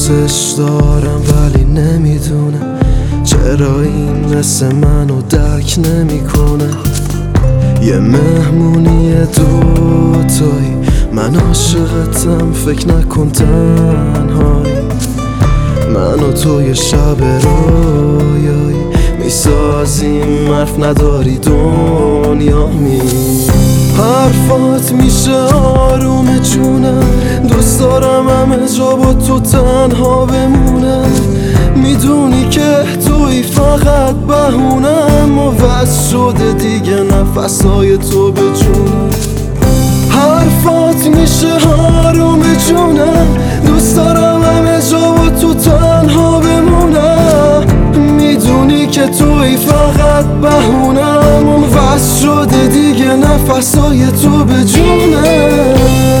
دوستش دارم ولی نمیدونم چرا این مثل منو درک نمیکنه. یه مهمونی دوتایی، من عاشقتم فکر نکن تنهایی. من و تو یه شب رویایی میسازیم، حرف نداری دنیا می حرفات میشه آروم جونم. دوست دارم همه جا با تو تنها بمونم. میدونی که توی فقط بهونم و وز شده دیگه نفسای تو به جونم. حرفات میشه آروم جونم. دوست دارم همه جا با تو تنها بمونم. میدونی که توی فقط بهونم و وز شده دیگه نفسای تو به جونم.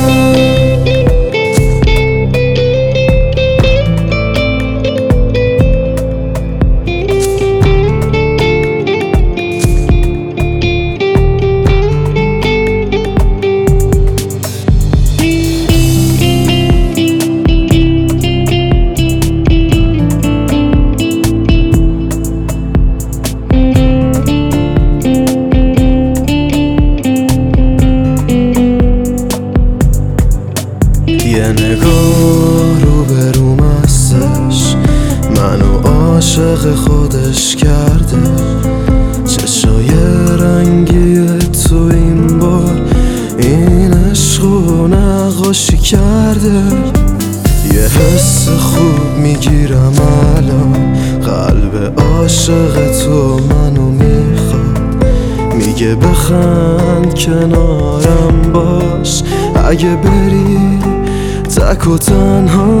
یه نگاه رو بروم هستش، منو عاشق خودش کرده. چشای رنگی تو این بار این عشقو نقاشی کرده. یه حس خوب میگیرم الان، قلب عاشق تو منو میخواد. میگه بخند کنارم باش اگه بری تک و تنها.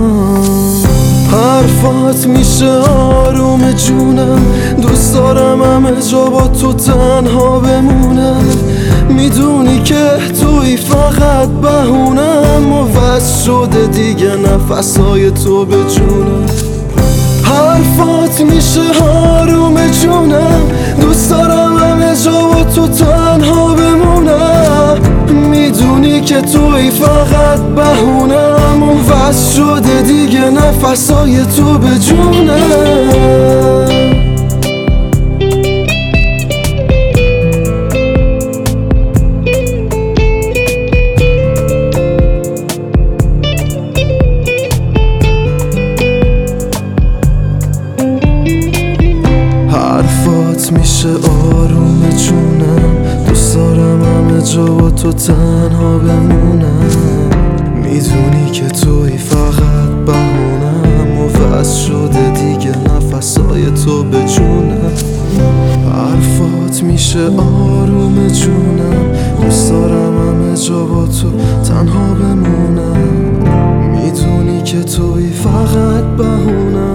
حرفات میشه آروم جونم. دوست دارم همه جا با تو تنها بمونم. میدونی که توی فقط بهونم و وز شده دیگه نفسای تو به جونم. حرفات میشه آروم جونم. دوست دارم همه جا با تو تنها بمونم. میدونی که توی فقط بهونم و وز شده دیگه نفسای تو به جونم. حرفات میشه آروم جونم. دوست دارم همه جا با تو تنها بمونم. میدونی که توی فقط بهونم و وز شده دیگه نفسای تو به جونم. حرفات میشه آروم جونم. دوست دارم همه جا با تو تنها بمونم. میدونی که توی فقط بهونم